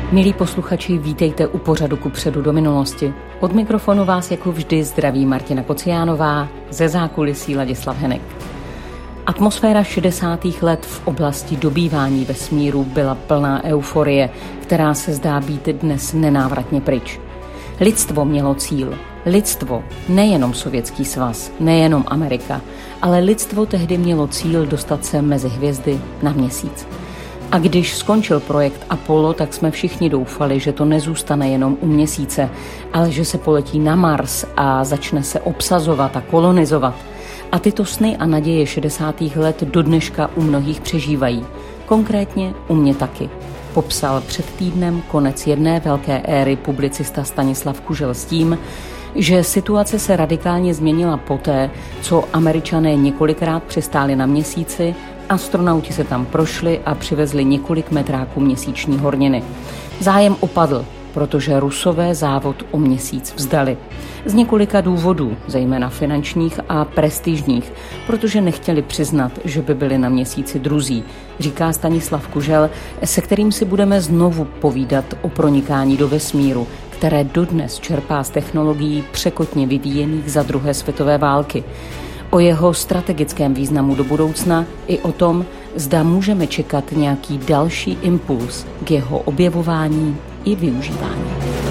Milí posluchači, vítejte u pořadu Kupředu do minulosti. Od mikrofonu vás jako vždy zdraví Martina Kociánová, ze zákulisí Ladislav Henek. Atmosféra 60. let v oblasti dobývání vesmíru byla plná euforie, která se zdá být dnes nenávratně pryč. Lidstvo mělo cíl. Lidstvo, nejenom Sovětský svaz, nejenom Amerika, ale lidstvo tehdy mělo cíl dostat se mezi hvězdy na Měsíc. A když skončil projekt Apollo, tak jsme všichni doufali, že to nezůstane jenom u Měsíce, ale že se poletí na Mars a začne se obsazovat a kolonizovat. A tyto sny a naděje 60. let do dneška u mnohých přežívají. Konkrétně u mě taky. Popsal před týdnem konec jedné velké éry publicista Stanislav Kužel s tím, že situace se radikálně změnila poté, co Američané několikrát přistáli na Měsíci, astronauti se tam prošli a přivezli několik metráků měsíční horniny. Zájem opadl, protože Rusové závod o Měsíc vzdali. Z několika důvodů, zejména finančních a prestižních, protože nechtěli přiznat, že by byli na Měsíci druzí, říká Stanislav Kužel, se kterým si budeme znovu povídat o pronikání do vesmíru, které dodnes čerpá z technologií překotně vyvíjených za druhé světové války. O jeho strategickém významu do budoucna i o tom, zda můžeme čekat nějaký další impuls k jeho objevování i využívání.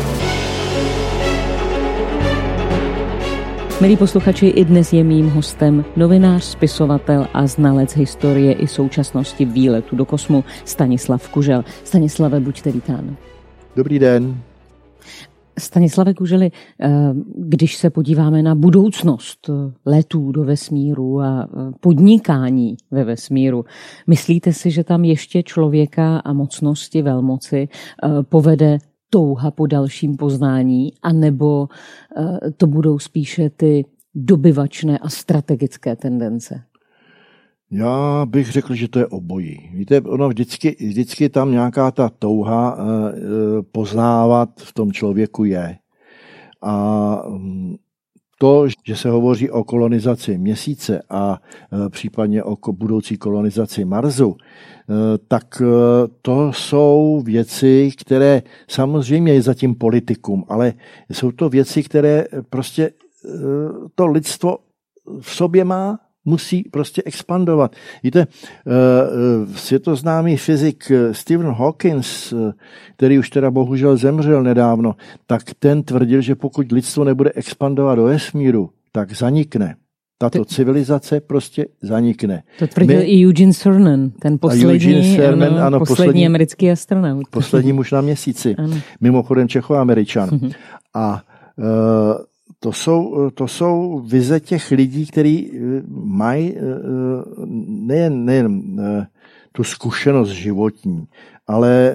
Milí posluchači, i dnes je mým hostem novinář, spisovatel a znalec historie i současnosti výletu do kosmu Stanislav Kužel. Stanislave, buďte vítán. Dobrý den. Stanislave Kuželi, když se podíváme na budoucnost letů do vesmíru a podnikání ve vesmíru, myslíte si, že tam ještě člověka a mocnosti, velmoci povede touha po dalším poznání, anebo to budou spíše ty dobyvačné a strategické tendence? Já bych řekl, že to je obojí. Víte, ono vždycky tam nějaká ta touha poznávat v tom člověku je. A to, že se hovoří o kolonizaci Měsíce a případně o budoucí kolonizaci Marsu, tak to jsou věci, které samozřejmě je zatím politikum, ale jsou to věci, které prostě to lidstvo v sobě má, musí prostě expandovat. Víte, světoznámý fyzik Stephen Hawking, který už teda bohužel zemřel nedávno, tak ten tvrdil, že pokud lidstvo nebude expandovat do vesmíru, tak zanikne. Tato civilizace prostě zanikne. To tvrdil i Eugene Cernan, ten poslední americký astronaut. Poslední muž na Měsíci. Ano. Mimochodem Čechoameričan. A to jsou vize těch lidí, kteří mají nejen tu zkušenost životní, ale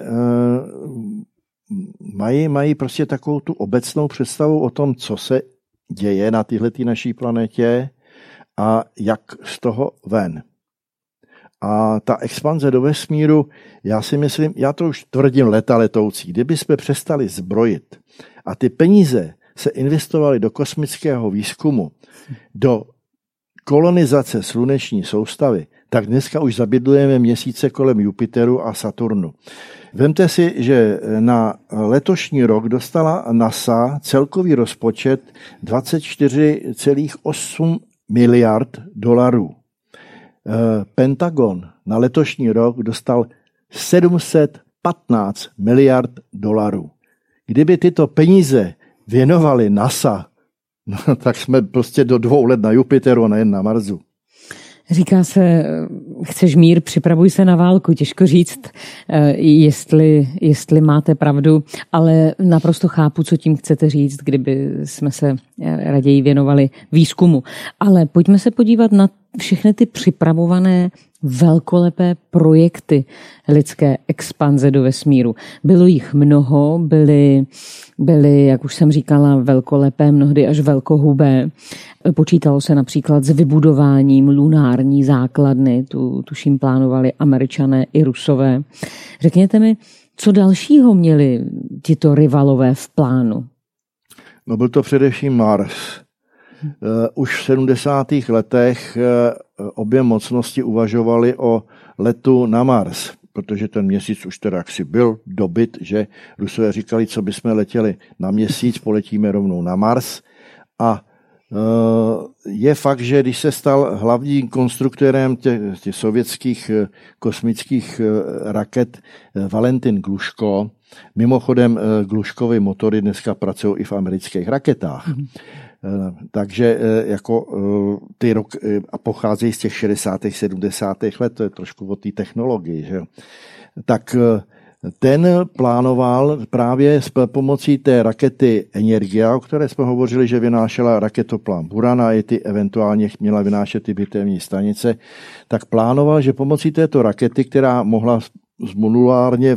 mají prostě takovou tu obecnou představu o tom, co se děje na téhletý naší planetě a jak z toho ven. A ta expanze do vesmíru, já si myslím, já to už tvrdím letoucí, kdyby jsme přestali zbrojit a ty peníze se investovali do kosmického výzkumu, do kolonizace sluneční soustavy, tak dneska už zabydlujeme měsíce kolem Jupiteru a Saturnu. Vemte si, že na letošní rok dostala NASA celkový rozpočet 24,8 miliard dolarů. Pentagon na letošní rok dostal 715 miliard dolarů. Kdyby tyto peníze věnovali NASA, no, tak jsme prostě do 2 let na Jupiteru a nejen na Marsu. Říká se, chceš mír, připravuj se na válku. Těžko říct, jestli máte pravdu, ale naprosto chápu, co tím chcete říct, kdyby jsme se raději věnovali výzkumu. Ale pojďme se podívat na všechny ty připravované velkolepé projekty lidské expanze do vesmíru. Bylo jich mnoho, byly, jak už jsem říkala, velkolepé, mnohdy až velkohubé. Počítalo se například s vybudováním lunární základny, tuším plánovali Američané i Rusové. Řekněte mi, co dalšího měli tito rivalové v plánu? No byl to především Mars. Už v 70. letech obě mocnosti uvažovaly o letu na Mars. protože ten měsíc už teda jaksi byl dobyt, že Rusové říkali, co bychom letěli na měsíc, poletíme rovnou na Mars. A je fakt, že když se stal hlavním konstruktérem těch sovětských kosmických raket Valentin Gluško, mimochodem Gluškovy motory dneska pracují i v amerických raketách. Takže jako ty roky a pocházejí z těch 60. 70. let, to je trošku o té technologii, že? Tak ten plánoval právě s pomocí té rakety Energia, o které jsme hovořili, že vynášela raketoplán Buran a i ty eventuálně měla vynášet ty bitevní stanice, tak plánoval, že pomocí této rakety, která mohla modulárně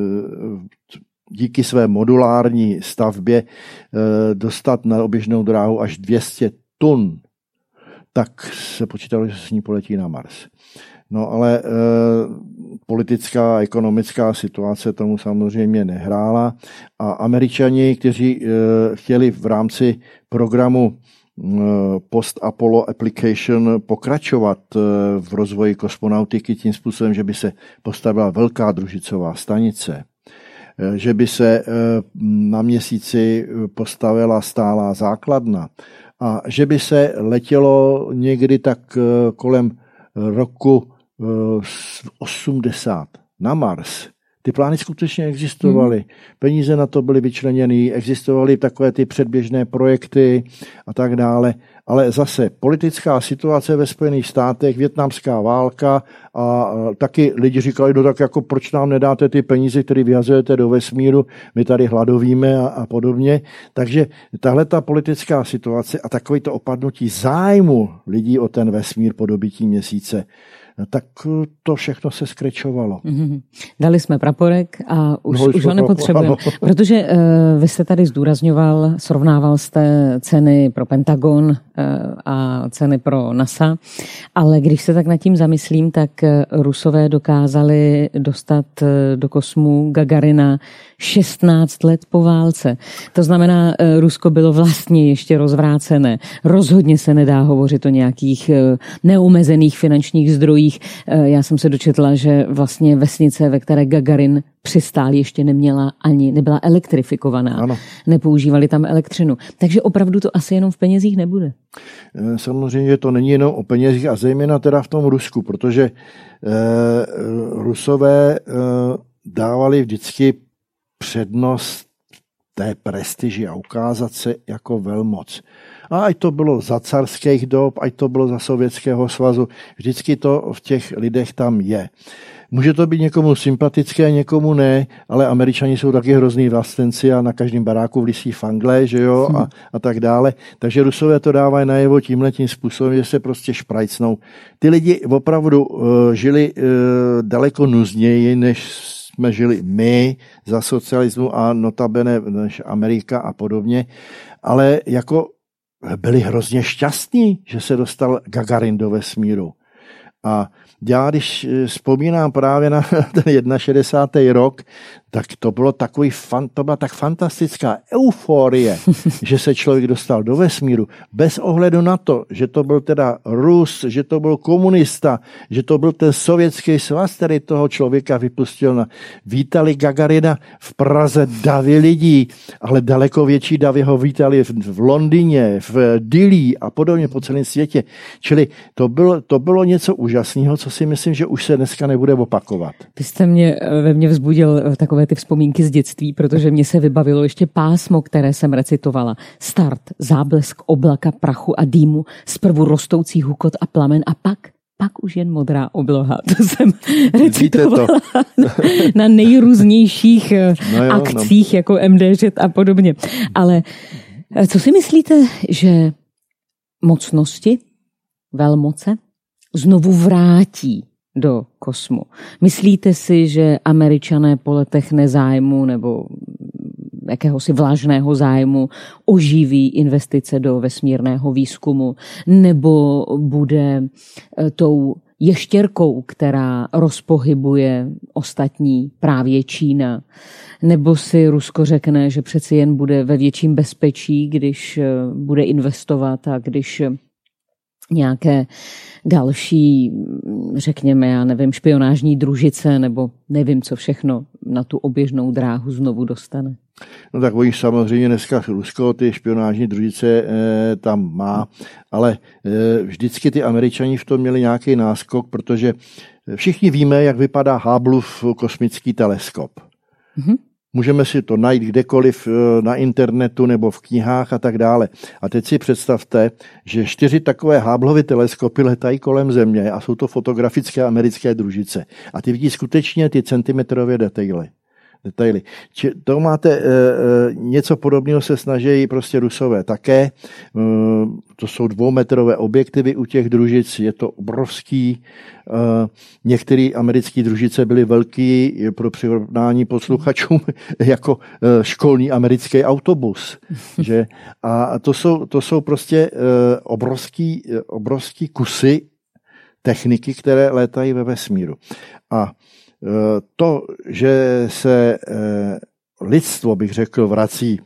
díky své modulární stavbě dostat na oběžnou dráhu až 200 tun, tak se počítalo, že se s ní poletí na Mars. No ale politická a ekonomická situace tomu samozřejmě nehrála a Američani, kteří chtěli v rámci programu Post-Apollo Application pokračovat v rozvoji kosmonautiky tím způsobem, že by se postavila velká družicová stanice, že by se na měsíci postavila stálá základna a že by se letělo někdy tak kolem roku 80 na Mars. Ty plány skutečně existovaly. Peníze na to byly vyčleněny, existovaly takové ty předběžné projekty a tak dále. Ale zase politická situace ve Spojených státech, vietnamská válka a taky lidi říkali, no tak jako proč nám nedáte ty peníze, které vyhazujete do vesmíru, my tady hladovíme a podobně. Takže tahle ta politická situace a takový to opadnutí zájmu lidí o ten vesmír po dobytí měsíce, tak to všechno se skrečovalo. Dali jsme praporek a už ho nepotřebujeme. Protože vy jste tady srovnával jste ceny pro Pentagon a ceny pro NASA, ale když se tak nad tím zamyslím, tak Rusové dokázali dostat do kosmu Gagarina 16 let po válce. To znamená, Rusko bylo vlastně ještě rozvrácené. Rozhodně se nedá hovořit o nějakých neomezených finančních zdrojích. Já jsem se dočetla, že vlastně vesnice, ve které Gagarin přistál, ještě nebyla elektrifikovaná. Ano. Nepoužívali tam elektřinu. Takže opravdu to asi jenom v penězích nebude. Samozřejmě to není jenom o penězích a zejména teda v tom Rusku, protože Rusové dávali vždycky přednost té prestiži a ukázat se jako velmoc. A ať to bylo za carských dob, ať to bylo za Sovětského svazu, vždycky to v těch lidech tam je. Může to být někomu sympatické, někomu ne, ale Američani jsou taky hrozný vlastenci a na každém baráku vlisí fangle, že jo, a tak dále. Takže Rusové to dávají najevo tímhletím způsobem, že se prostě šprajcnou. Ty lidi opravdu žili daleko nuzněji, než jsme žili my za socialismu a notabene než Amerika a podobně, ale jako byli hrozně šťastní, že se dostal Gagarin do vesmíru. A já, když vzpomínám právě na ten 61. rok, tak to byla tak fantastická euforie, že se člověk dostal do vesmíru, bez ohledu na to, že to byl teda Rus, že to byl komunista, že to byl ten sovětský svaz, který toho člověka vypustil. Vítali Gagarina v Praze davy lidí, ale daleko větší davy ho vítali v Londýně, v Dillí a podobně po celém světě. Čili to bylo něco úžasného, co si myslím, že už se dneska nebude opakovat. Vy jste ve mně vzbudil takové ty vzpomínky z dětství, protože mě se vybavilo ještě pásmo, které jsem recitovala. Start, záblesk oblaka, prachu a dýmu, zprvu rostoucí hukot a plamen a pak už jen modrá obloha. To jsem recitovala na nejrůznějších akcích, jako MDŽ a podobně. Ale co si myslíte, že mocnosti, velmoce znovu vrátí do kosmu? Myslíte si, že Američané po letech nezájmu nebo jakéhosi vlažného zájmu oživí investice do vesmírného výzkumu, nebo bude tou ještěrkou, která rozpohybuje ostatní, právě Čína, nebo si Rusko řekne, že přeci jen bude ve větším bezpečí, když bude investovat a když nějaké další, řekněme, já nevím, špionážní družice nebo nevím, co všechno na tu oběžnou dráhu znovu dostane? No tak oni samozřejmě dneska Rusko ty špionážní družice tam má, ale vždycky ty Američani v tom měli nějaký náskok, protože všichni víme, jak vypadá Hubbleův kosmický teleskop. Mm-hmm. Můžeme si to najít kdekoliv na internetu nebo v knihách a tak dále. A teď si představte, že 4 takové Hubbleovy teleskopy letají kolem Země a jsou to fotografické americké družice. A ty vidí skutečně ty centimetrové detaily. To máte něco podobného se snaží prostě Rusové také. To jsou 2metrové objektivy u těch družic, je to obrovský. Některé americké družice byly velký pro přirovnání posluchačům jako školní americký autobus. Že? A to jsou prostě obrovský kusy techniky, které létají ve vesmíru. A to, že se lidstvo, bych řekl, vrací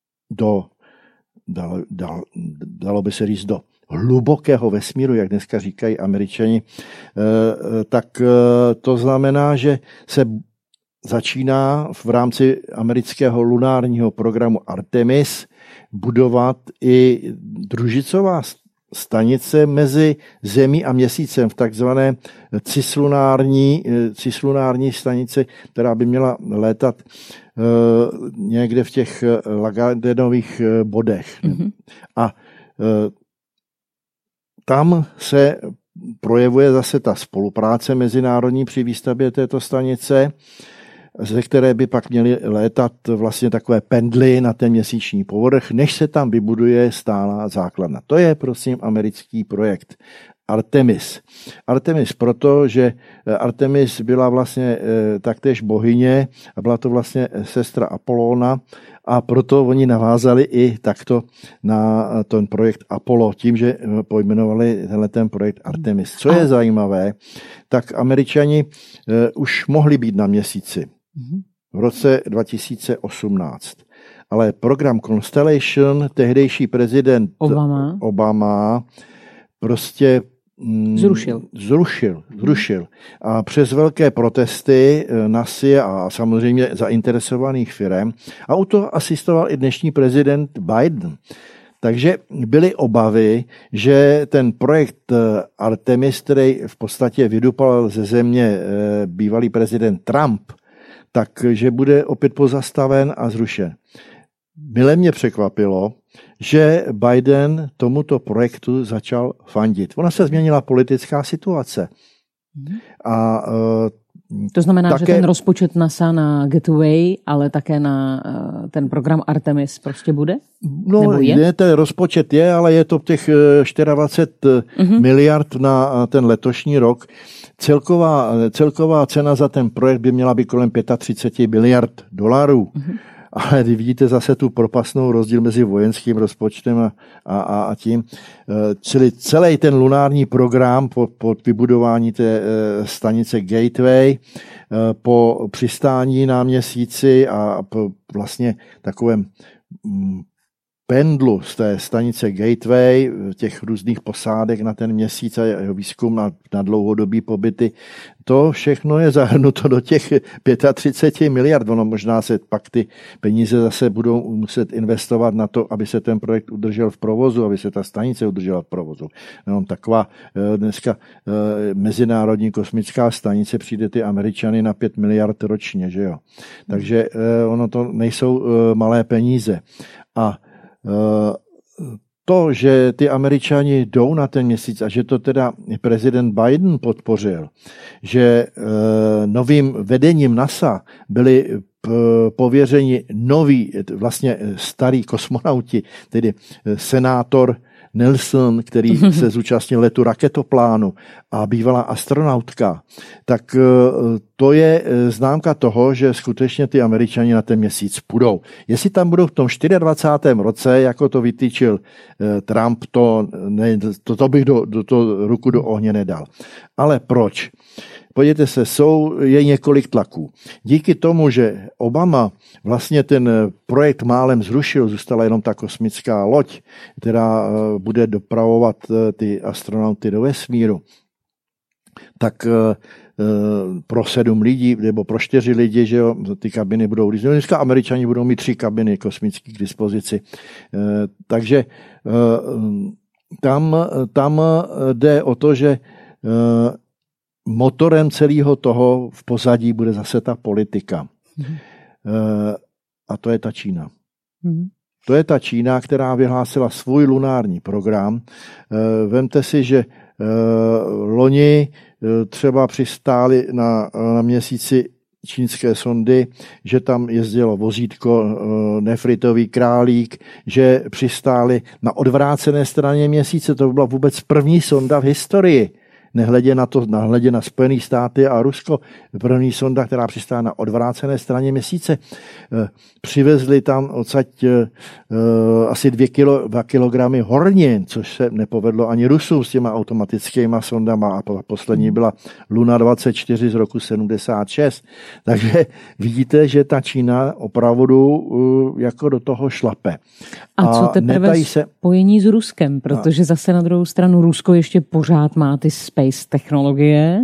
dalo by se říct, do hlubokého vesmíru, jak dneska říkají Američani, tak to znamená, že se začíná v rámci amerického lunárního programu Artemis budovat i družicová stanice mezi Zemí a Měsícem v takzvané cislunární stanici, která by měla létat někde v těch Lagrangeových bodech. Mm-hmm. A tam se projevuje zase ta spolupráce mezinárodní při výstavbě této stanice, ze které by pak měly létat vlastně takové pendly na ten měsíční povrch, než se tam vybuduje stálá základna. To je, prosím, americký projekt Artemis. Artemis proto, že Artemis byla vlastně taktéž bohyně a byla to vlastně sestra Apollóna a proto oni navázali i takto na ten projekt Apollo, tím, že pojmenovali ten projekt Artemis. Co je zajímavé, tak Američani už mohli být na Měsíci v roce 2018. Ale program Constellation, tehdejší prezident Obama prostě zrušil. A přes velké protesty NASA a samozřejmě zainteresovaných firem a u toho asistoval i dnešní prezident Biden. Takže byly obavy, že ten projekt Artemis, který v podstatě vydupal ze Země bývalý prezident Trump, takže bude opět pozastaven a zrušen. Mile mě překvapilo, že Biden tomuto projektu začal fandit. Ona se změnila politická situace. A to znamená, že ten rozpočet NASA na Gateway, ale také na ten program Artemis prostě bude? No, ten rozpočet je, ale je to těch 24 miliard na ten letošní rok. Celková cena za ten projekt by měla být kolem 35 miliard $. Ale vidíte zase tu propastnou rozdíl mezi vojenským rozpočtem a tím. Čili celý ten lunární program po vybudování té stanice Gateway, po přistání na Měsíci a po vlastně takovém pendlu z té stanice Gateway, těch různých posádek na ten Měsíc a jeho výzkum na dlouhodobý pobyty, to všechno je zahrnuto do těch 35 miliard. Ono možná se pak ty peníze zase budou muset investovat na to, aby se ten projekt udržel v provozu, aby se ta stanice udržela v provozu. No, taková dneska mezinárodní kosmická stanice přijde ty Američany na 5 miliard ročně, že jo. Takže ono to nejsou malé peníze. A to, že ty Američani jdou na ten Měsíc a že to teda prezident Biden podpořil, že novým vedením NASA byli pověřeni noví, vlastně starý kosmonauti, tedy senátor Nelson, který se zúčastnil letu raketoplánu a bývalá astronautka, tak to je známka toho, že skutečně ty Američani na ten Měsíc půjdou. Jestli tam budou v tom 24. roce, jako to vytyčil Trump, to bych do ruku do ohně nedal. Ale proč? podívejte se, je několik tlaků. Díky tomu, že Obama vlastně ten projekt málem zrušil, zůstala jenom ta kosmická loď, která bude dopravovat ty astronauty do vesmíru, tak pro 7 lidí, nebo pro 4 lidi, že jo, ty kabiny budou různé. Dneska Američani budou mít 3 kabiny kosmické k dispozici. Takže tam jde o to, že motorem celého toho v pozadí bude zase ta politika. A to je ta Čína. To je ta Čína, která vyhlásila svůj lunární program. Vemte si, že loni třeba přistáli na měsíci čínské sondy, že tam jezdilo vozítko Nefritový králík, že přistáli na odvrácené straně měsíce. To byla vůbec první sonda v historii. Nehledě na Spojené státy a Rusko, první sonda, která přistála na odvrácené straně měsíce. Přivezli tam odsaď asi 2 kilogramy hornin, což se nepovedlo ani Rusům s těma automatickýma sondama a poslední byla Luna 24 z roku 76. Takže vidíte, že ta Čína opravdu jako do toho šlape. A co teprve spojení s Ruskem, protože zase na druhou stranu Rusko ještě pořád má ty space technologie,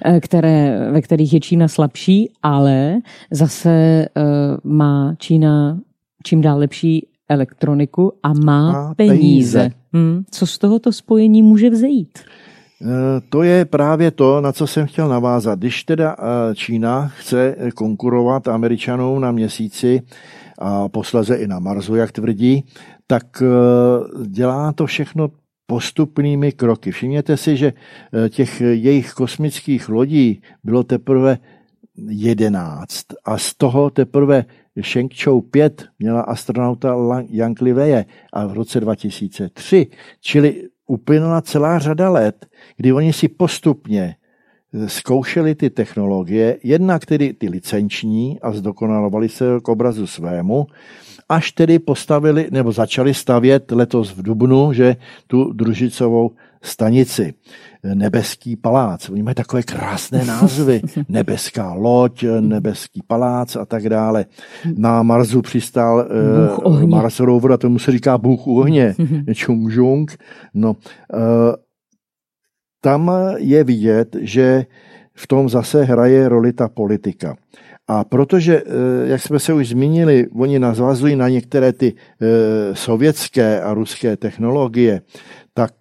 ve kterých je Čína slabší, ale zase má Čína čím dál lepší elektroniku a má peníze. Co z tohoto spojení může vzejít? To je právě to, na co jsem chtěl navázat. Když teda Čína chce konkurovat Američanům na měsíci a posléze i na Marsu, jak tvrdí, tak dělá to všechno postupnými kroky. Všimněte si, že těch jejich kosmických lodí bylo teprve 11 a z toho teprve Shenzhou 5 měla astronauta Yang Liwei a v roce 2003, čili uplynula celá řada let, kdy oni si postupně zkoušeli ty technologie, jednak tedy ty licenční a zdokonalovali se k obrazu svému, až tedy postavili nebo začali stavět letos v dubnu, že tu družicovou stanici. Nebeský palác. Oni mají takové krásné názvy. Nebeská loď, nebeský palác a tak dále. Na Marsu přistál Mars rover a tomu se říká Bůh ohně. Chungjung. No, tam je vidět, že v tom zase hraje roli ta politika. A protože, jak jsme se už zmínili, oni navazují na některé ty sovětské a ruské technologie, tak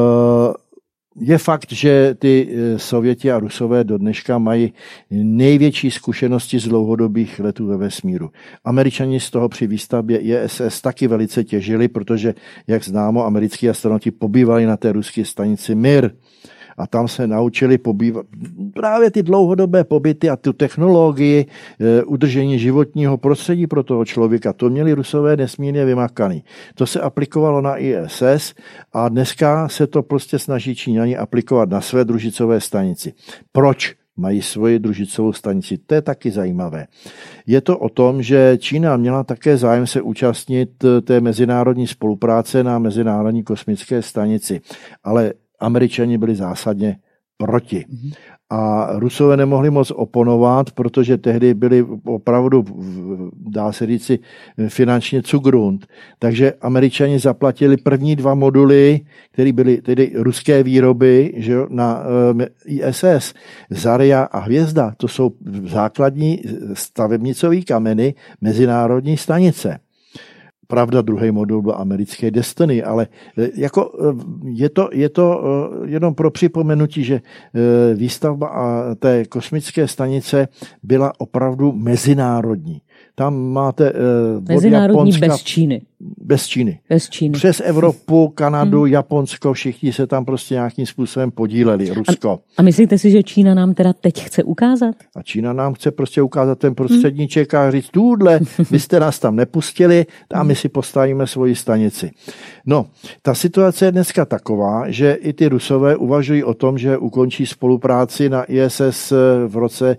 je fakt, že ty Sověti a Rusové do dneška mají největší zkušenosti z dlouhodobých letů ve vesmíru. Američani z toho při výstavbě ISS taky velice těžili, protože, jak známo, americký astronauti pobývali na té ruské stanici Mir. A tam se naučili pobývat právě ty dlouhodobé pobyty a tu technologii udržení životního prostředí pro toho člověka. To měli Rusové nesmírně vymakaný. To se aplikovalo na ISS a dneska se to prostě snaží Číňani aplikovat na své družicové stanici. Proč mají svoji družicovou stanici? To je taky zajímavé. Je to o tom, že Čína měla také zájem se účastnit té mezinárodní spolupráce na mezinárodní kosmické stanici, ale Američani byli zásadně proti. A Rusové nemohli moc oponovat, protože tehdy byli opravdu, dá se říci, finančně zugrund. Takže Američani zaplatili první 2 moduly, které byly tedy ruské výroby, že na ISS. Zarya a Hvězda, to jsou základní stavebnicové kameny mezinárodní stanice. Pravda, druhý modul byl americké Destiny, ale jako je to jenom pro připomenutí, že výstavba té kosmické stanice byla opravdu mezinárodní. Tam máte mezinárodní Japonska, bez Číny. Přes Evropu, Kanadu, Japonsko, všichni se tam prostě nějakým způsobem podíleli. Rusko. A myslíte si, že Čína nám teda teď chce ukázat? A Čína nám chce prostě ukázat ten prostředníček a říct, tuhle, vy jste nás tam nepustili a my si postavíme svoji stanici. No, ta situace je dneska taková, že i ty Rusové uvažují o tom, že ukončí spolupráci na ISS v roce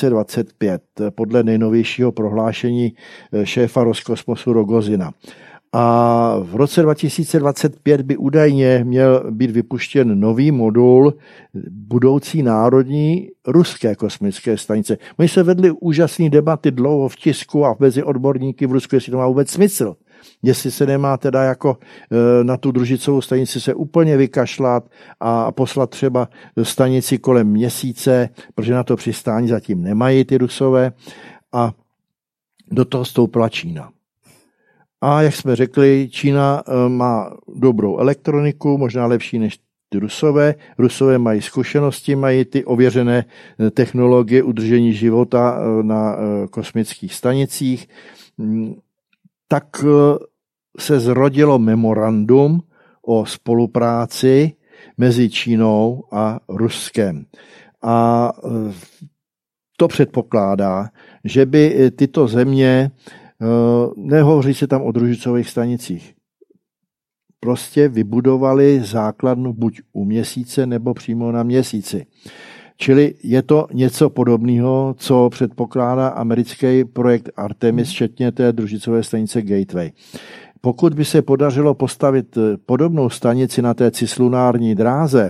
2025, podle nejnovějšího prohlášení šéfa Roskosmosu Rogozina. A v roce 2025 by údajně měl být vypuštěn nový modul budoucí národní ruské kosmické stanice. Oni se vedli úžasné debaty dlouho v tisku a mezi odborníky v Rusku, jestli to má vůbec smysl. Jestli se nemá teda jako na tu družicovou stanici se úplně vykašlat a poslat třeba stanici kolem měsíce, protože na to přistání zatím nemají ty Rusové. A do toho stoupla Čína. A jak jsme řekli, Čína má dobrou elektroniku, možná lepší než ty Rusové. Rusové mají zkušenosti, mají ty ověřené technologie udržení života na kosmických stanicích. Tak se zrodilo memorandum o spolupráci mezi Čínou a Ruskem. A to předpokládá, že by tyto země, nehovoří se tam o družicových stanicích, prostě vybudovali základnu buď u měsíce nebo přímo na měsíci. Čili je to něco podobného, co předpokládá americký projekt Artemis, včetně té družicové stanice Gateway. Pokud by se podařilo postavit podobnou stanici na té cislunární dráze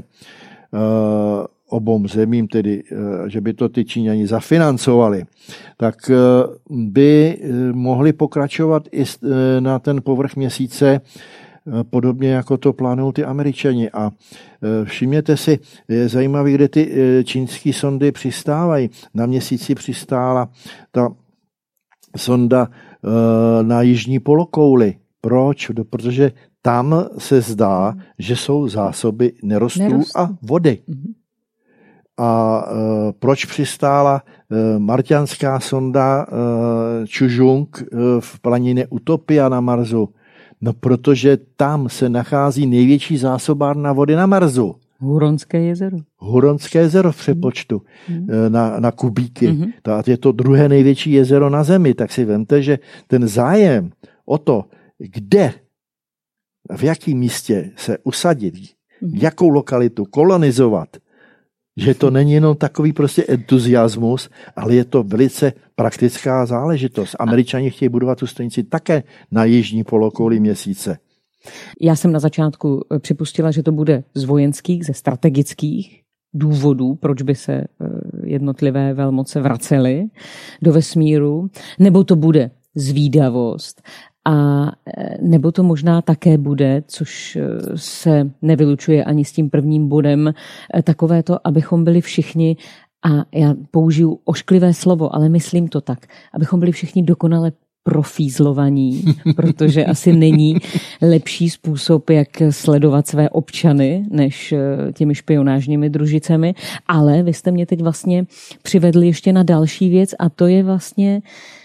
obou zemím, tedy že by to ty Číňani zafinancovali, tak by mohli pokračovat i na ten povrch měsíce podobně jako to plánují ty Američani. A všimněte si, je zajímavé, kde ty čínské sondy přistávají. Na měsíci přistála ta sonda na jižní polokouli. Proč? Protože tam se zdá, že jsou zásoby nerostů a vody. A proč přistála marťanská sonda Čužung v planině Utopia na Marsu? No, protože tam se nachází největší zásobárna vody na Marsu. Huronské jezero. Huronské jezero v přepočtu na kubíky. Je to druhé největší jezero na Zemi. Tak si vemte, že ten zájem o to, kde, v jakém místě se usadit, jakou lokalitu kolonizovat, že to není jenom takový prostě entuziasmus, ale je to velice praktická záležitost. Američani chtějí budovat tu stanici také na jižní polokouli měsíce. Já jsem na začátku připustila, že to bude z vojenských, ze strategických důvodů, proč by se jednotlivé velmoce vracely do vesmíru, nebo to bude zvídavost, a nebo to možná také bude, což se nevylučuje ani s tím prvním bodem, takové to, abychom byli všichni, a já použiju ošklivé slovo, ale myslím to tak, abychom byli všichni dokonale profízlovaní, protože asi není lepší způsob, jak sledovat své občany, než těmi špionážními družicemi. Ale vy jste mě teď vlastně přivedli ještě na další věc, a to je vlastně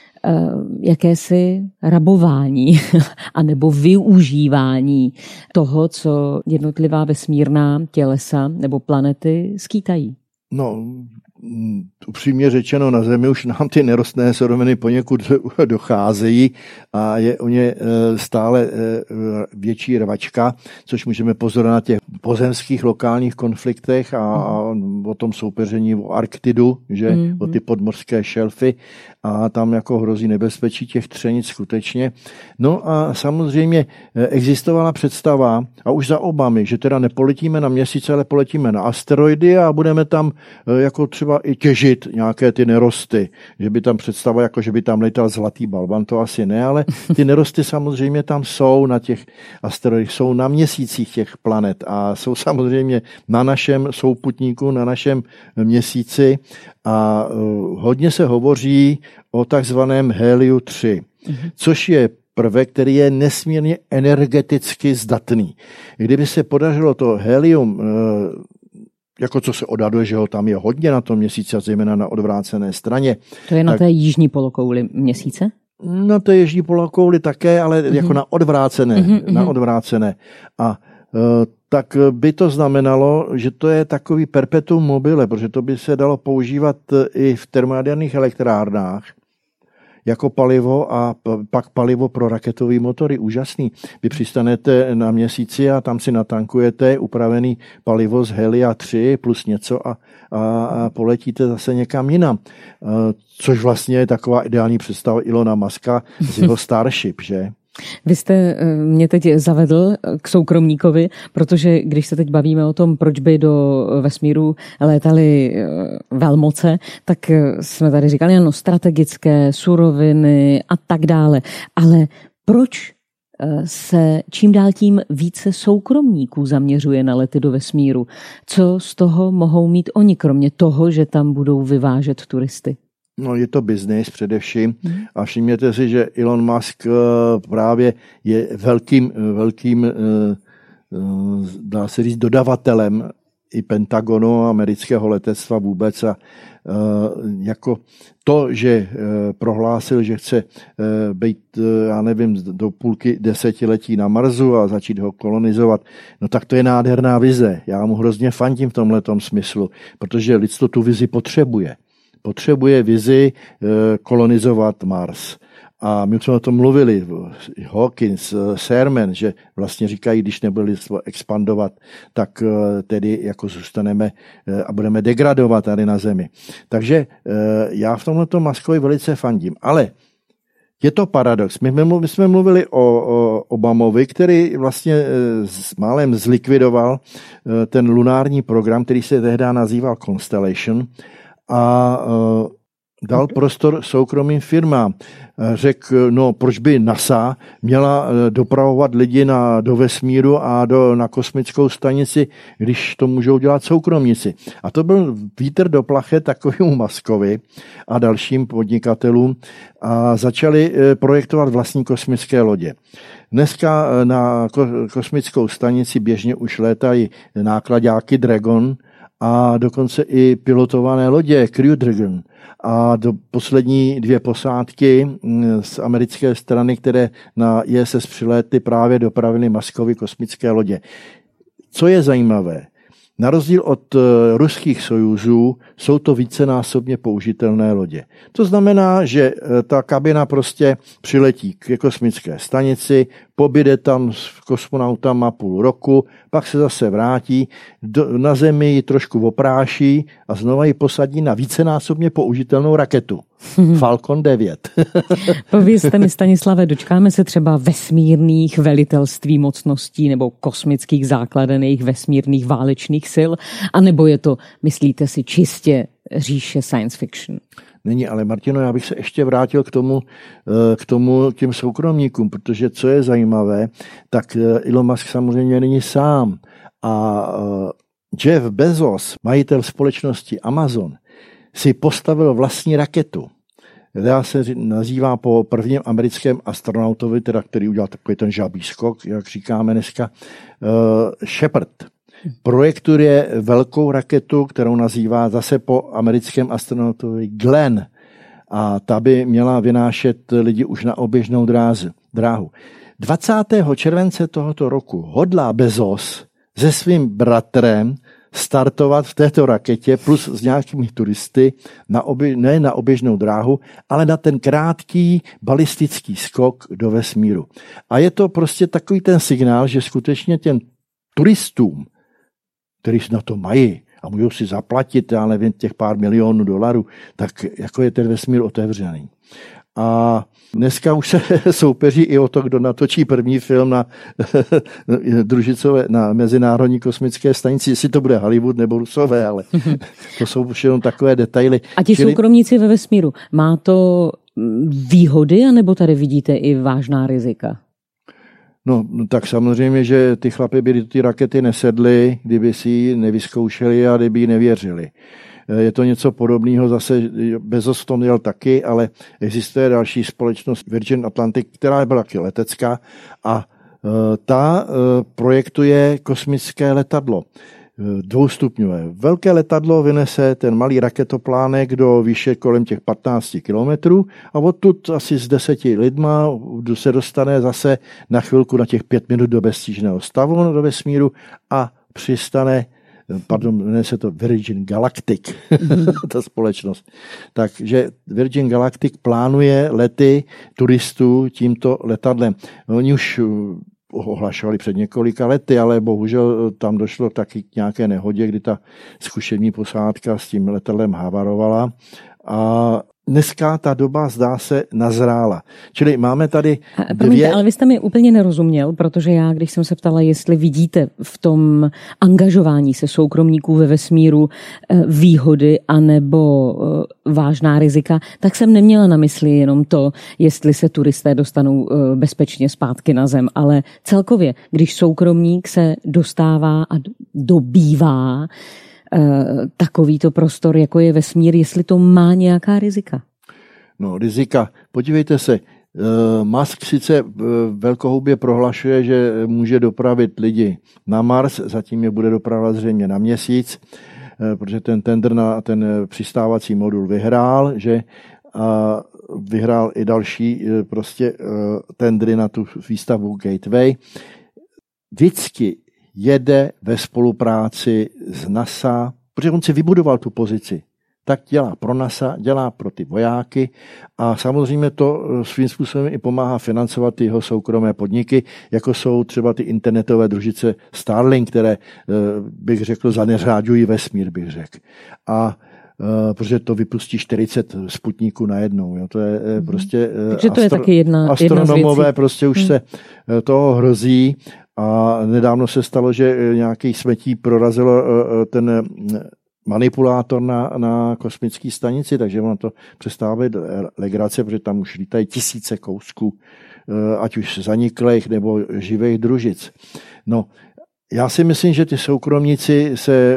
jakési rabování anebo využívání toho, co jednotlivá vesmírná tělesa nebo planety skýtají. No, upřímně řečeno, na Zemi už nám ty nerostné suroviny poněkud docházejí a je o ně stále větší rvačka, což můžeme pozorovat na těch pozemských lokálních konfliktech a o tom soupeření o Arktidu, že o ty podmořské šelfy, a tam jako hrozí nebezpečí těch třenic skutečně. No a samozřejmě existovala představa, a už za Obamy, že teda nepoletíme na měsíc, ale poletíme na asteroidy a budeme tam jako třeba i těžit nějaké ty nerosty. Že by tam představa, jako že by tam letal zlatý balvan, to asi ne, ale ty nerosty samozřejmě tam jsou na těch asteroidech, jsou na měsících těch planet a jsou samozřejmě na našem souputníku, na našem měsíci, a hodně se hovoří o takzvaném heliu 3, což je prvek, který je nesmírně energeticky zdatný. Kdyby se podařilo to helium, jako co se odhaduje, že ho tam je hodně na tom měsíci, a zejména na odvrácené straně. To je na té jižní polokouli měsíce? No, to je jižní polokouli také, ale jako na odvrácené. Na odvrácené. A tak by to znamenalo, že to je takový perpetuum mobile, protože to by se dalo používat i v termojaderných elektrárnách jako palivo, a pak palivo pro raketové motory. Úžasný. Vy přistanete na měsíci a tam si natankujete upravený palivo z helia 3 plus něco a poletíte zase někam jinam. Což vlastně je taková ideální představa Ilona Muska z jeho Starship, že? Vy jste mě teď zavedl k soukromníkovi, protože když se teď bavíme o tom, proč by do vesmíru létaly velmoce, tak jsme tady říkali, ano, strategické suroviny a tak dále. Ale proč se čím dál tím více soukromníků zaměřuje na lety do vesmíru? Co z toho mohou mít oni, kromě toho, že tam budou vyvážet turisty? No, je to biznis především a všimněte si, že Elon Musk právě je velkým dá se říct, dodavatelem i Pentagonu, amerického letectva vůbec a jako to, že prohlásil, že chce být, já nevím, do půlky desetiletí na Marsu a začít ho kolonizovat, no tak to je nádherná vize. Já mu hrozně fandím v tomhletom smyslu, protože lidstvo tu vizi potřebuje. Potřebuje vizi kolonizovat Mars. A my jsme o tom mluvili, Hawkins, Sermon, že vlastně říkají, když nebude lidstvo expandovat, tak tedy jako zůstaneme a budeme degradovat tady na Zemi. Takže já v tomhleto Muskovi velice fandím. Ale je to paradox. My jsme mluvili o Obamovi, který vlastně málem zlikvidoval ten lunární program, který se tehdy nazýval Constellation, a dal prostor soukromým firmám. Řekl, no proč by NASA měla dopravovat lidi do vesmíru a na kosmickou stanici, když to můžou dělat soukromníci. A to byl vítr do plachet takovému Muskovi a dalším podnikatelům a začali projektovat vlastní kosmické lodě. Dneska na kosmickou stanici běžně už létají náklaďáky Dragon a dokonce i pilotované lodě Crew Dragon. A do poslední 2 posádky z americké strany, které na ISS přilétly, právě dopravily Muskovi kosmické lodě. Co je zajímavé? Na rozdíl od ruských sojuzů jsou to vícenásobně použitelné lodě. To znamená, že ta kabina prostě přiletí k kosmické stanici, pobyde tam s kosmonautama půl roku, pak se zase vrátí, na Zemi ji trošku opráší a znova ji posadí na vícenásobně použitelnou raketu. Falcon 9. Povězte mi, Stanislave, dočkáme se třeba vesmírných velitelství mocností nebo kosmických základen jejich vesmírných válečných sil, anebo je to, myslíte si, čistě říše science fiction? Není, ale Martino, já bych se ještě vrátil k tomu těm soukromníkům, protože co je zajímavé, tak Elon Musk samozřejmě není sám. A Jeff Bezos, majitel společnosti Amazon, si postavil vlastní raketu. která se nazývá po prvním americkém astronautovi, teda, který udělal takový ten žabý skok, jak říkáme dneska, Shepard. Projektuje velkou raketu, kterou nazývá zase po americkém astronautovi Glenn. A ta by měla vynášet lidi už na oběžnou dráhu. 20. července tohoto roku hodlá Bezos se svým bratrem startovat v této raketě plus s nějakými turisty ne na oběžnou dráhu, ale na ten krátký balistický skok do vesmíru. A je to prostě takový ten signál, že skutečně těm turistům, kteří na to mají a můžou si zaplatit, já nevím, těch pár milionů $, tak jako je ten vesmír otevřený. A dneska už se soupeří i o to, kdo natočí první film na družicové, na Mezinárodní kosmické stanici, jestli to bude Hollywood nebo Rusové, ale to jsou už jenom takové detaily. A ti soukromníci ve vesmíru, má to výhody, anebo tady vidíte i vážná rizika? No, tak samozřejmě, že ty chlapy by ty rakety nesedly, kdyby si ji nevyzkoušeli a kdyby ji nevěřili. Je to něco podobného, zase Bezos to měl taky, ale existuje další společnost Virgin Atlantic, která byla taky letecká a ta projektuje kosmické letadlo. Dvoustupňové. Velké letadlo vynese ten malý raketoplánek do výše kolem těch 15 kilometrů a odtud asi s 10 lidma se dostane zase na chvilku na těch 5 minut do beztížného stavu do vesmíru a přistane, jmenuje se to Virgin Galactic, ta společnost. Takže Virgin Galactic plánuje lety turistů tímto letadlem. Oni už ohlašovali před několika lety, ale bohužel tam došlo taky k nějaké nehodě, kdy ta zkušební posádka s tím letadlem havarovala. A dneska ta doba zdá se nazrála. Čili máme tady Promiňte, ale vy jste mi úplně nerozuměl, protože já, když jsem se ptala, jestli vidíte v tom angažování se soukromníků ve vesmíru výhody anebo vážná rizika, tak jsem neměla na mysli jenom to, jestli se turisté dostanou bezpečně zpátky na Zem, ale celkově, když soukromník se dostává a dobývá takovýto prostor, jako je vesmír, jestli to má nějaká rizika? No, rizika. Podívejte se, Musk sice velkohubě prohlašuje, že může dopravit lidi na Mars, zatím je bude dopravovat zřejmě na Měsíc, protože ten tender na ten přistávací modul vyhrál, že a vyhrál i další prostě tendry na tu výstavbu Gateway. Vždycky jede ve spolupráci s NASA, protože on si vybudoval tu pozici. Tak dělá pro NASA, dělá pro ty vojáky a samozřejmě to svým způsobem i pomáhá financovat ty jeho soukromé podniky, jako jsou třeba ty internetové družice Starlink, které, bych řekl, zaneřáďují vesmír, bych řekl. A protože to vypustí 40 sputníků najednou. Jo. To je prostě takže to je taky jedna astronomové prostě už se toho hrozí a nedávno se stalo, že nějaký smetí prorazilo ten manipulátor na kosmické stanici, takže ono to přestává být legrace, protože tam už lítají tisíce kousků, ať už zaniklých nebo živých družic. No, já si myslím, že ty soukromníci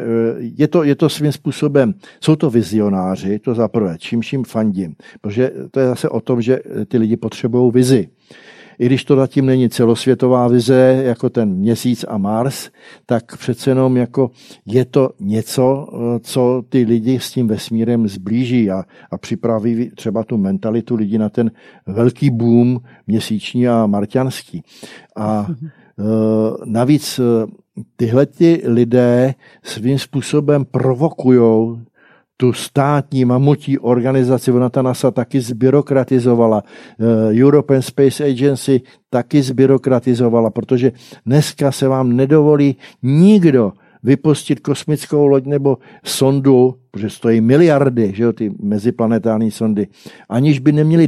je to svým způsobem, jsou to vizionáři, to za prvé, čím fandím, protože to je zase o tom, že ty lidi potřebují vizi. I když to zatím není celosvětová vize, jako ten Měsíc a Mars, tak přece jenom jako je to něco, co ty lidi s tím vesmírem zblíží a připraví třeba tu mentalitu lidí na ten velký boom měsíční a marťanský. A navíc tyhleti lidé svým způsobem provokujou tu státní mamutí organizaci, ona ta NASA taky zbyrokratizovala, European Space Agency taky zbyrokratizovala, protože dneska se vám nedovolí nikdo vypustit kosmickou loď nebo sondu, protože stojí miliardy, že jo, ty meziplanetární sondy, aniž by neměli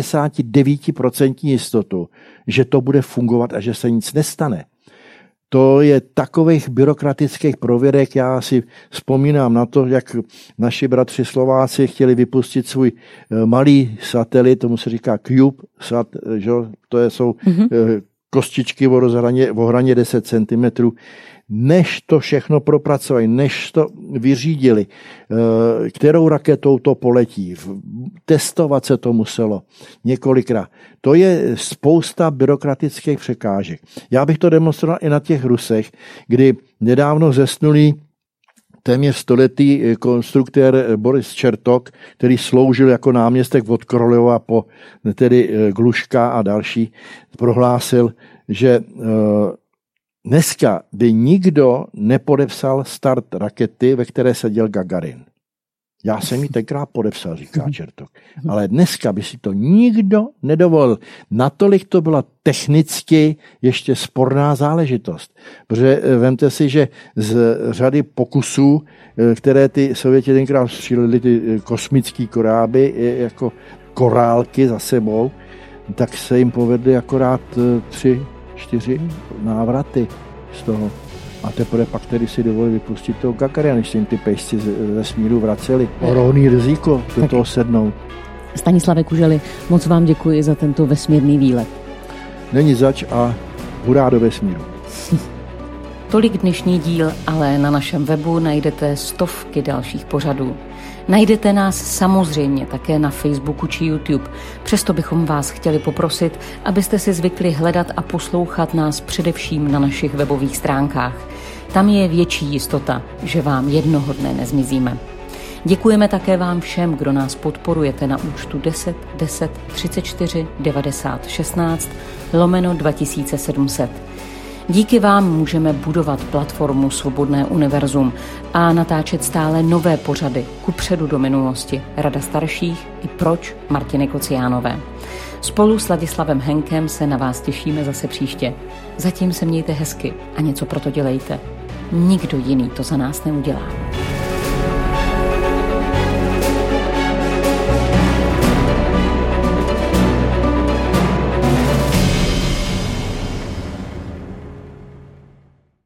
99% jistotu, že to bude fungovat a že se nic nestane. To je takových byrokratických prověrek. Já si vzpomínám na to, jak naši bratři Slováci chtěli vypustit svůj malý satelit, tomu se říká CubeSat, že? To jsou kostičky o hraně 10 cm. Než to všechno propracovali, než to vyřídili, kterou raketou to poletí, testovat se to muselo několikrát. To je spousta byrokratických překážek. Já bych to demonstroval i na těch Rusech, kdy nedávno zesnulý téměř stoletý konstruktér Boris Čertok, který sloužil jako náměstek od Koroleva po tedy Gluška a další, prohlásil, že dneska by nikdo nepodepsal start rakety, ve které seděl Gagarin. Já jsem ji tenkrát podepsal, říká Čertok. Ale dneska by si to nikdo nedovolil. Natolik to byla technicky ještě sporná záležitost. Protože vemte si, že z řady pokusů, které ty Sověti tenkrát stříleli, ty kosmické koráby jako korálky za sebou, tak se jim povedly akorát 3-4 návraty z toho. A teprve pak tedy si dovolili vypustit toho Gagarina, než se jim ty pejsci ze smíru vraceli. Ohromný riziko do toho sednout. Stanislave Kuželi, moc vám děkuji za tento vesmírný výlet. Není zač a hurá do vesmíru. Tolik dnešní díl, ale na našem webu najdete stovky dalších pořadů. Najdete nás samozřejmě také na Facebooku či YouTube. Přesto bychom vás chtěli poprosit, abyste si zvykli hledat a poslouchat nás především na našich webových stránkách. Tam je větší jistota, že vám jednoho dne nezmizíme. Děkujeme také vám všem, kdo nás podporujete na účtu 10 10 34 90 16 /2700. Díky vám můžeme budovat platformu Svobodné univerzum a natáčet stále nové pořady kupředu do minulosti Rada starších i Proč Martiny Kociánové. Spolu s Ladislavem Henkem se na vás těšíme zase příště. Zatím se mějte hezky a něco pro to dělejte. Nikdo jiný to za nás neudělá.